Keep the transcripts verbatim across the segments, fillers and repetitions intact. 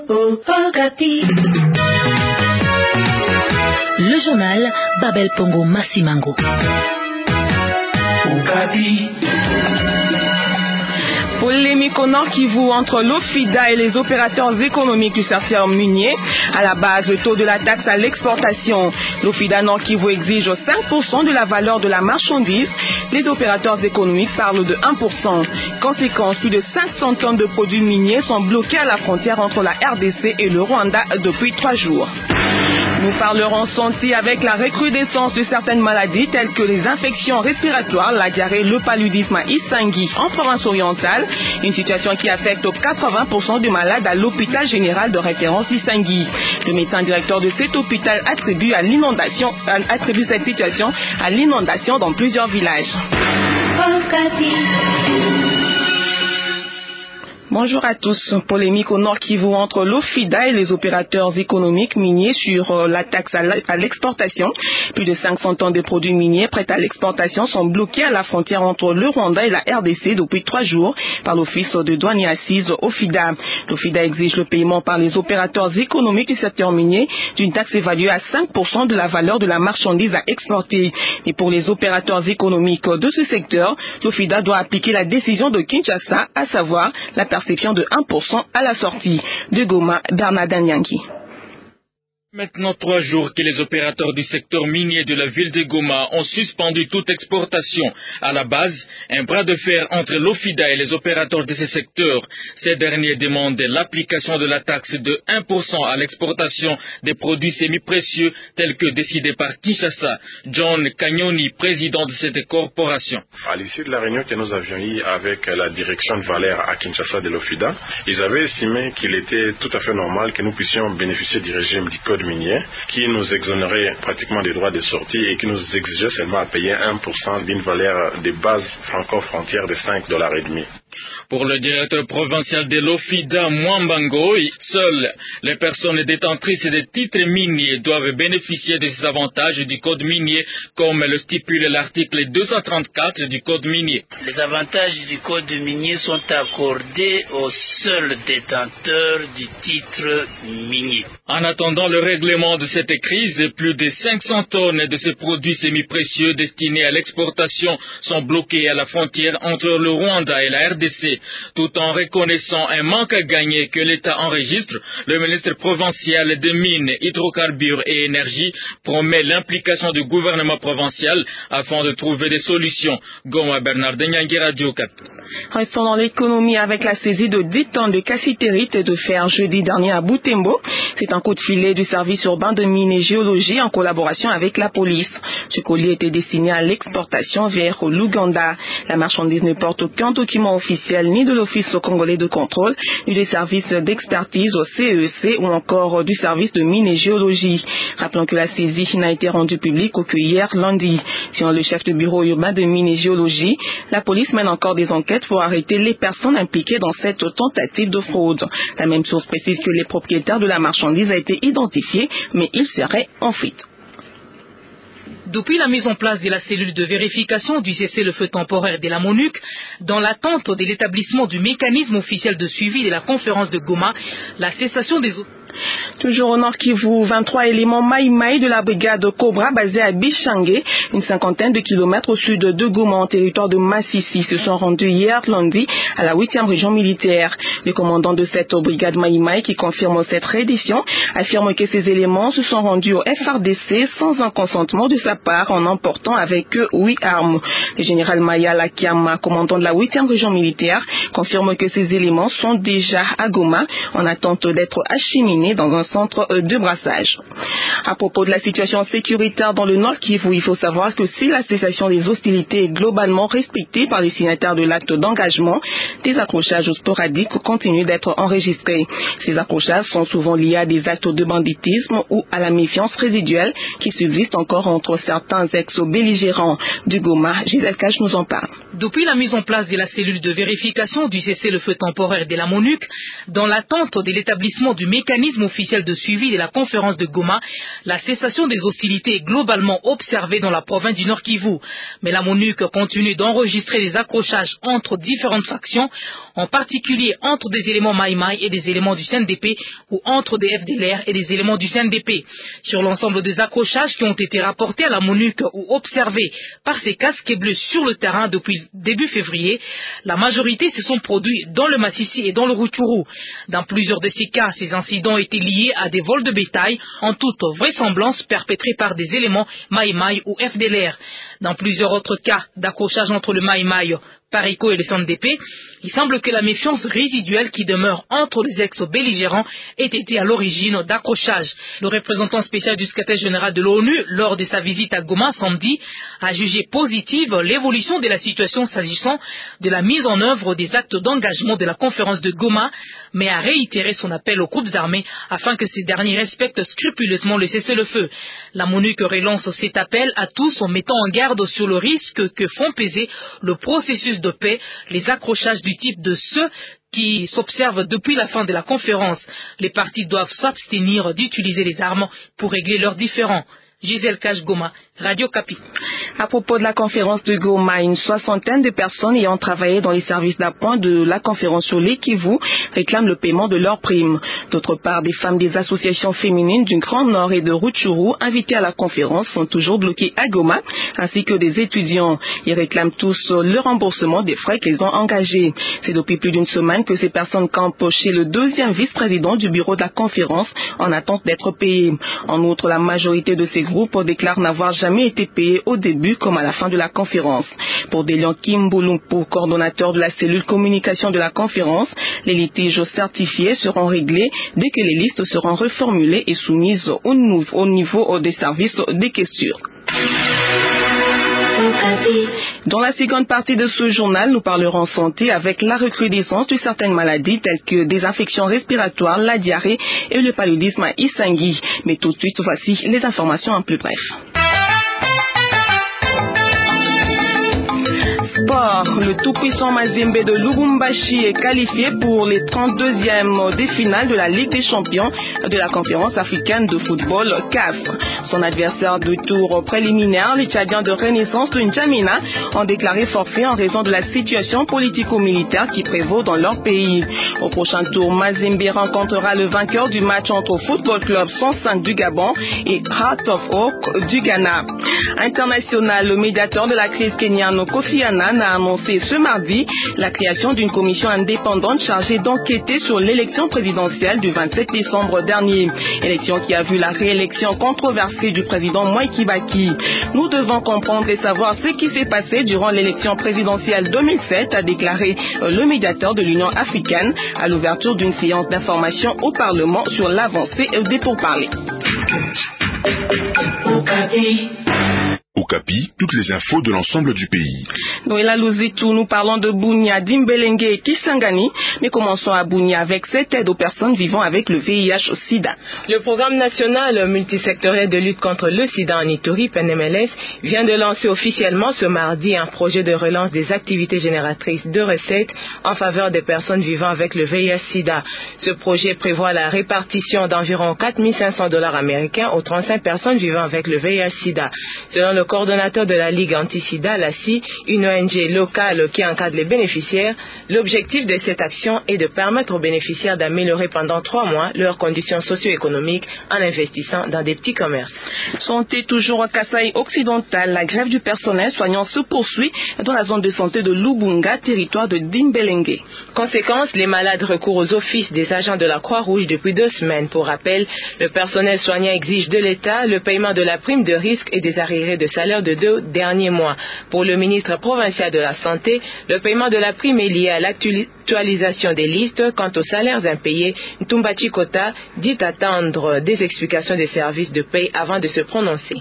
oh, Okapi. Le journal Babel Pongo Massimango. Okapi. Polémique au Nord Kivu entre l'OFIDA et les opérateurs économiques du secteur minier. À la base, le taux de la taxe à l'exportation. L'OFIDA Nord Kivu exige cinq pour cent de la valeur de la marchandise. Les opérateurs économiques parlent de un pour cent. Conséquence, plus de cinq cents tonnes de produits miniers sont bloqués à la frontière entre la R D C et le Rwanda depuis trois jours. Nous parlerons santé avec la recrudescence de certaines maladies telles que les infections respiratoires, la diarrhée, le paludisme à Isangui en province orientale, une situation qui affecte quatre-vingts pour cent des malades à l'hôpital général de référence Isangui. Le médecin directeur de cet hôpital attribue, à l'inondation, attribue cette situation à l'inondation dans plusieurs villages. Bonjour à tous. Polémique au Nord Kivu entre l'OFIDA et les opérateurs économiques miniers sur la taxe à l'exportation. Plus de cinq cents tonnes de produits miniers prêts à l'exportation sont bloqués à la frontière entre le Rwanda et la R D C depuis trois jours par l'Office de douane et assises OFIDA. L'OFIDA exige le paiement par les opérateurs économiques du secteur minier d'une taxe évaluée à cinq pour cent de la valeur de la marchandise à exporter. Et pour les opérateurs économiques de ce secteur, l'OFIDA doit appliquer la décision de Kinshasa, à savoir la perception de un pour cent à la sortie. De Goma, Bernard Danyangi. Maintenant trois jours que les opérateurs du secteur minier de la ville de Goma ont suspendu toute exportation. À la base, un bras de fer entre l'OFIDA et les opérateurs de ce secteur. Ces derniers demandent l'application de la taxe de un pour cent à l'exportation des produits semi-précieux tels que décidé par Kinshasa. John Kanyoni, président de cette corporation. À l'issue de la réunion que nous avions eue avec la direction de Valère à Kinshasa de l'OFIDA, ils avaient estimé qu'il était tout à fait normal que nous puissions bénéficier du régime du code minier qui nous exonérait pratiquement des droits de sortie et qui nous exigeait seulement à payer un pour cent d'une valeur de base franco-frontière de cinq dollars et demi. Pour le directeur provincial de l'OFIDA, Mwambango, seules les personnes détentrices des titres miniers doivent bénéficier de ces avantages du code minier, comme le stipule l'article deux cent trente-quatre du code minier. Les avantages du code minier sont accordés aux seuls détenteurs du titre minier. En attendant le règlement de cette crise, plus de cinq cents tonnes de ces produits semi-précieux destinés à l'exportation sont bloqués à la frontière entre le Rwanda et la R D C. Tout en reconnaissant un manque à gagner que l'État enregistre, le ministre provincial des Mines, Hydrocarbures et Énergie promet l'implication du gouvernement provincial afin de trouver des solutions. Goma Bernard Denyangi, Radio Cap. Restons dans l'économie avec la saisie de dix tonnes de cassiterite et de fer jeudi dernier à Butembo. C'est un coup de filet du service urbain de mines et géologie en collaboration avec la police. Ce colis était destiné à l'exportation vers l'Ouganda. La marchandise ne porte aucun document officiel ni de l'Office congolais de contrôle, ni des services d'expertise au C E C ou encore du service de mines et géologie. Rappelons que la saisie n'a été rendue publique que hier lundi. Selon le chef du bureau urbain de mines et géologie, la police mène encore des enquêtes pour arrêter les personnes impliquées dans cette tentative de fraude. La même source précise que les propriétaires de la marchandise a été identifié, mais ils seraient en fuite. Depuis la mise en place de la cellule de vérification du cessez-le-feu temporaire de la MONUC, dans l'attente de l'établissement du mécanisme officiel de suivi de la conférence de Goma, la cessation des... Toujours au Nord Kivu, vingt-trois éléments Maï-Maï de la brigade Cobra basée à Bichangé, une cinquantaine de kilomètres au sud de Goma en territoire de Massissi, se sont rendus hier lundi à la huitième région militaire. Le commandant de cette brigade Maï-Maï, qui confirme cette réédition, affirme que ces éléments se sont rendus au F R D C sans un consentement de sa part en emportant avec eux huit armes. Le général Maya Lakiama, commandant de la huitième région militaire, confirme que ces éléments sont déjà à Goma en attente d'être acheminés dans un centre de brassage. À propos de la situation sécuritaire dans le Nord Kivu, il faut savoir que si la cessation des hostilités est globalement respectée par les signataires de l'acte d'engagement, des accrochages sporadiques continuent d'être enregistrés. Ces accrochages sont souvent liés à des actes de banditisme ou à la méfiance résiduelle qui subsiste encore entre certains ex-belligérants. Du Goma, Gisèle Cache nous en parle. Depuis la mise en place de la cellule de vérification du cessez-le-feu temporaire de la MONUC, dans l'attente de l'établissement du mécanisme mécanisme officiel de suivi de la conférence de Goma, la cessation des hostilités est globalement observée dans la province du Nord Kivu. Mais la MONUC continue d'enregistrer des accrochages entre différentes factions, en particulier entre des éléments Maïmaï et des éléments du C N D P ou entre des F D L R et des éléments du C N D P. Sur l'ensemble des accrochages qui ont été rapportés à la MONUC ou observés par ces casques bleus sur le terrain depuis début février, la majorité se sont produits dans le Massissi et dans le Rutshuru. Dans plusieurs de ces cas, ces incidents étaient liés à des vols de bétail, en toute vraisemblance perpétrés par des éléments Maïmaï ou F D L R. Dans plusieurs autres cas d'accrochage entre le Maïmaï, Parico et le C N D P, il semble que la méfiance résiduelle qui demeure entre les ex-belligérants ait été à l'origine d'accrochages. Le représentant spécial du secrétaire général de l'ONU, lors de sa visite à Goma samedi, a jugé positive l'évolution de la situation s'agissant de la mise en œuvre des actes d'engagement de la conférence de Goma, mais a réitéré son appel aux groupes armés afin que ces derniers respectent scrupuleusement le cessez-le-feu. La MONUC relance cet appel à tous en mettant en garde sur le risque que font peser le processus de paix, les accrochages du type de ceux qui s'observent depuis la fin de la conférence. Les partis doivent s'abstenir d'utiliser les armes pour régler leurs différends. Gisèle Cache, Goma, Radio Kapi. À propos de la conférence de Goma, une soixantaine de personnes ayant travaillé dans les services d'appoint de la conférence sur les Kivu réclament le paiement de leurs primes. D'autre part, des femmes des associations féminines du Grand Nord et de Rutshuru invitées à la conférence sont toujours bloquées à Goma, ainsi que des étudiants. Ils réclament tous le remboursement des frais qu'ils ont engagés. C'est depuis plus d'une semaine que ces personnes campent chez le deuxième vice-président du bureau de la conférence en attente d'être payées. En outre, la majorité de ces groupes déclarent n'avoir jamais été payés au début comme à la fin de la conférence. Pour Delian Kimboulumpo, coordonnateur de la cellule communication de la conférence, les litiges certifiés seront réglés dès que les listes seront reformulées et soumises au, nou- au niveau des services des caissures. Dans la seconde partie de ce journal, nous parlerons santé avec la recrudescence de certaines maladies telles que des infections respiratoires, la diarrhée et le paludisme à Isangui. Mais tout de suite, voici les informations en plus bref. Sport, le tout-puissant Mazembe de Lubumbashi est qualifié pour les trente-deuxièmes des finales de la Ligue des champions de la conférence africaine de football C A F. Son adversaire de tour préliminaire, les Tchadiens de Renaissance de N'Djamena, ont déclaré forfait en raison de la situation politico-militaire qui prévaut dans leur pays. Au prochain tour, Mazembe rencontrera le vainqueur du match entre Football Club cent cinq du Gabon et Heart of Oak du Ghana. International, le médiateur de la crise kenyane Kofi Annan a annoncé ce mardi la création d'une commission indépendante chargée d'enquêter sur l'élection présidentielle du vingt-sept décembre dernier. Élection qui a vu la réélection controversée du président Mwai Kibaki. Nous devons comprendre et savoir ce qui s'est passé durant l'élection présidentielle deux mille sept, a déclaré le médiateur de l'Union africaine à l'ouverture d'une séance d'information au Parlement sur l'avancée des pourparlers. Okapi, toutes les infos de l'ensemble du pays. Noëlla Louzitou, nous parlons de Bunia, Dimbelenge et Kisangani, mais commençons à Bunia avec cette aide aux personnes vivant avec le V I H-Sida. Le programme national multisectoriel de lutte contre le sida en Ituri, P N M L S, vient de lancer officiellement ce mardi un projet de relance des activités génératrices de recettes en faveur des personnes vivant avec le V I H-Sida. Ce projet prévoit la répartition d'environ quatre mille cinq cents dollars américains aux trente-cinq personnes vivant avec le V I H-Sida. Selon le coordonnateur de la Ligue anti-sida, l'A C I, une O N G locale qui encadre les bénéficiaires, l'objectif de cette action est de permettre aux bénéficiaires d'améliorer pendant trois mois leurs conditions socio-économiques en investissant dans des petits commerces. Santé toujours à Kasaï occidental, la grève du personnel soignant se poursuit dans la zone de santé de Lubunga, territoire de Dimbelenge. Conséquence, les malades recourent aux offices des agents de la Croix-Rouge depuis deux semaines. Pour rappel, le personnel soignant exige de l'État le paiement de la prime de risque et des arriérés de salaire de deux derniers mois. Pour le ministre provincial de la Santé, le paiement de la prime est lié à l'actualisation des listes. Quant aux salaires impayés, Ntumba Chikota dit attendre des explications des services de paie avant de se prononcer.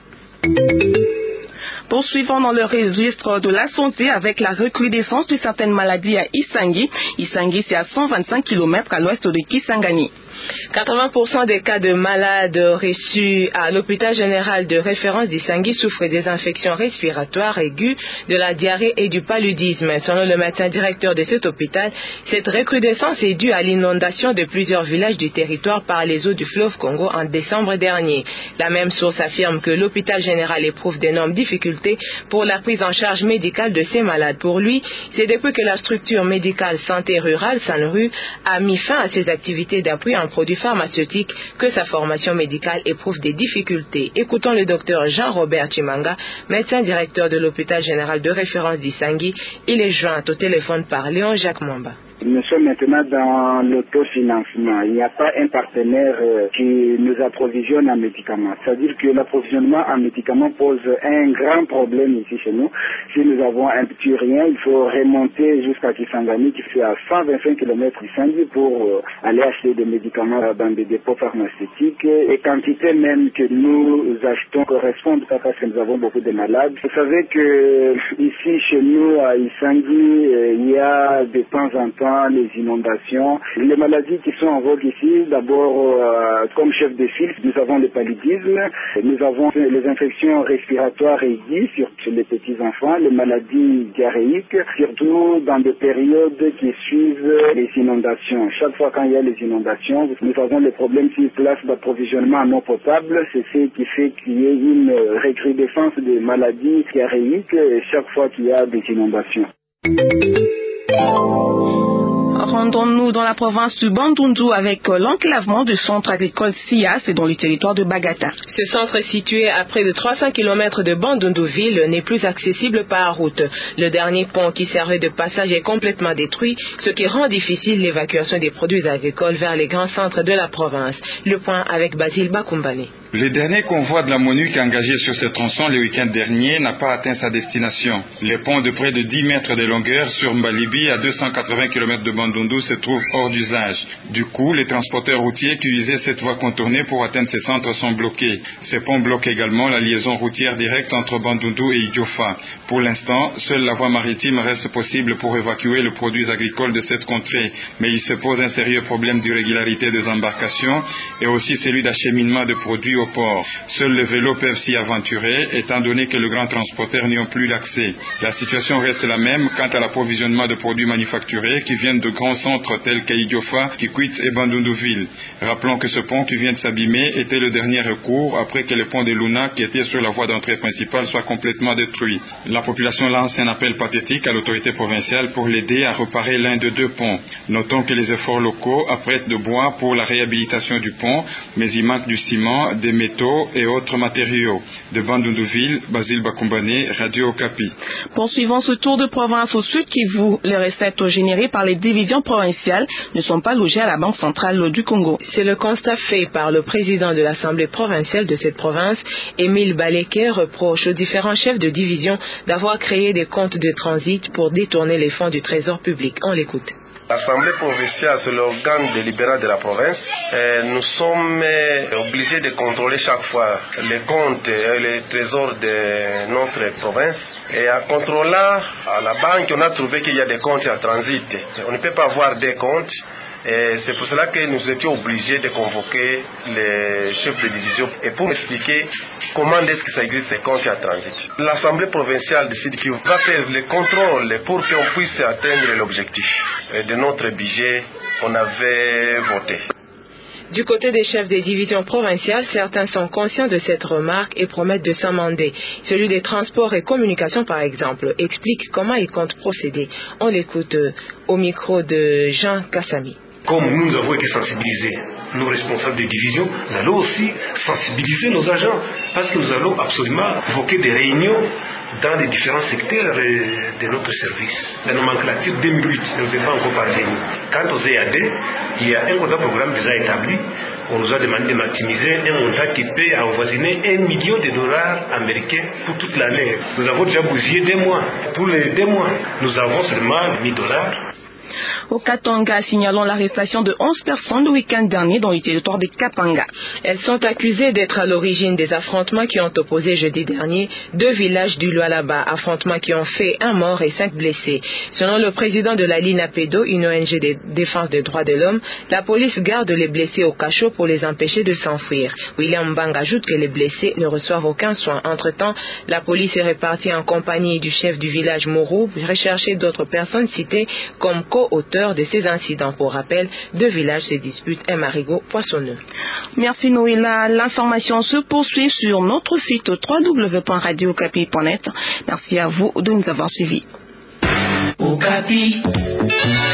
Poursuivons dans le registre de la santé avec la recrudescence de certaines maladies à Isangui. Isangui, c'est à cent vingt-cinq kilomètres à l'ouest de Kisangani. quatre-vingts pour cent des cas de malades reçus à l'hôpital général de référence d'Isangui souffrent des infections respiratoires aiguës, de la diarrhée et du paludisme. Selon le médecin directeur de cet hôpital, cette recrudescence est due à l'inondation de plusieurs villages du territoire par les eaux du fleuve Congo en décembre dernier. La même source affirme que l'hôpital général éprouve d'énormes difficultés pour la prise en charge médicale de ces malades. Pour lui, c'est depuis que la structure médicale santé rurale, Sanru, a mis fin à ses activités d'appui en produits pharmaceutiques que sa formation médicale éprouve des difficultés. Écoutons le docteur Jean-Robert Chimanga, médecin directeur de l'hôpital général de référence d'Isangui. Il est joint au téléphone par Léon Jacques Mamba. Nous sommes maintenant dans l'autofinancement. Il n'y a pas un partenaire euh, qui nous approvisionne en médicaments. C'est-à-dire que l'approvisionnement en médicaments pose un grand problème ici chez nous. Si nous avons un petit rien, il faut remonter jusqu'à Kisangani, qui fait à cent vingt-cinq kilomètres d'Isangui, pour euh, aller acheter des médicaments dans des dépôts pharmaceutiques. Et quantité même que nous achetons correspondent pas, parce que nous avons beaucoup de malades. Vous savez que ici chez nous à Isangui, euh, il y a de temps en temps les inondations, les maladies qui sont en vogue ici. D'abord, euh, comme chef de file, nous avons le paludisme, nous avons les infections respiratoires aiguës, surtout chez les petits enfants, les maladies diarrhéiques, surtout dans des périodes qui suivent les inondations. Chaque fois quand il y a les inondations, nous avons les problèmes sur place d'approvisionnement en eau potable. C'est ce qui fait qu'il y ait une recrudescence des maladies diarrhéiques chaque fois qu'il y a des inondations. Rendons-nous dans la province du Bandundu avec l'enclavement du centre agricole Sias et dans le territoire de Bagata. Ce centre situé à près de trois cents kilomètres de Bandundu-ville n'est plus accessible par route. Le dernier pont qui servait de passage est complètement détruit, ce qui rend difficile l'évacuation des produits agricoles vers les grands centres de la province. Le point avec Basile Bakumbani. Le dernier convoi de la MONUC engagé sur ce tronçon le week-end dernier n'a pas atteint sa destination. Le pont de près de dix mètres de longueur sur Mbalibi à deux cent quatre-vingts kilomètres de Bandundu se trouve hors d'usage. Du coup, les transporteurs routiers qui usaient cette voie contournée pour atteindre ces centres sont bloqués. Ce pont bloque également la liaison routière directe entre Bandundu et Idiofa. Pour l'instant, seule la voie maritime reste possible pour évacuer les produits agricoles de cette contrée, mais il se pose un sérieux problème d'irrégularité des embarcations et aussi celui d'acheminement de produits au port. Seuls les vélos peuvent s'y aventurer, étant donné que les grands transporteurs n'y ont plus l'accès. La situation reste la même quant à l'approvisionnement de produits manufacturés qui viennent de grands centres tels qu'Idiofa, Kikwit et Bandundu-ville. Rappelons que ce pont qui vient de s'abîmer était le dernier recours après que le pont de Luna, qui était sur la voie d'entrée principale, soit complètement détruit. La population lance un appel pathétique à l'autorité provinciale pour l'aider à réparer l'un de deux ponts. Notons que les efforts locaux apprêtent de bois pour la réhabilitation du pont, mais il manque du ciment, des métaux et autres matériaux. De Bandundu-ville, Basile Bakumbani, Radio Okapi. Poursuivons ce tour de province au sud Kivu. Les recettes générées par les divisions provinciales ne sont pas logées à la Banque centrale du Congo. C'est le constat fait par le président de l'Assemblée provinciale de cette province, Émile Baleke, reproche aux différents chefs de division d'avoir créé des comptes de transit pour détourner les fonds du trésor public. On l'écoute. L'Assemblée provinciale, c'est l'organe délibérant de la province. Et nous sommes obligés de contrôler chaque fois les comptes et les trésors de notre province. Et en contrôlant à la banque, on a trouvé qu'il y a des comptes en transit. On ne peut pas avoir des comptes. Et c'est pour cela que nous étions obligés de convoquer les chefs de division et pour expliquer comment est-ce que ça existe ces comptes en transit. L'Assemblée provinciale décide qu'il va faire le contrôle pour qu'on puisse atteindre l'objectif de notre budget qu'on avait voté. Du côté des chefs des divisions provinciales, certains sont conscients de cette remarque et promettent de s'amender. Celui des transports et communications, par exemple, explique comment ils comptent procéder. On l'écoute au micro de Jean Kassami. Comme nous avons été sensibilisés, nos responsables de division, nous allons aussi sensibiliser nos agents parce que nous allons absolument convoquer des réunions dans les différents secteurs de notre service. La nomenclature deux mille huit ne nous est pas encore parvenue. Quant aux E A D, il y a un autre programme déjà établi. On nous a demandé de maximiser un montant qui peut avoisiner un million de dollars américains pour toute l'année. Nous avons déjà bougé deux mois. Pour les deux mois, nous avons seulement mille dollars. Au Katanga, signalons l'arrestation de onze personnes le week-end dernier dans le territoire de Kapanga. Elles sont accusées d'être à l'origine des affrontements qui ont opposé jeudi dernier deux villages du Lualaba, affrontements qui ont fait un mort et cinq blessés. Selon le président de la Linapedo, une O N G de défense des droits de l'homme, la police garde les blessés au cachot pour les empêcher de s'enfuir. William Bang ajoute que les blessés ne reçoivent aucun soin. Entre-temps, la police est répartie en compagnie du chef du village Mourou, rechercher d'autres personnes citées comme co-auteurs de ces incidents. Pour rappel, deux villages se disputent un marigot poissonneux. Merci Noéla. L'information se poursuit sur notre site w w w point radio okapi point net. Merci à vous de nous avoir suivis. Okapi.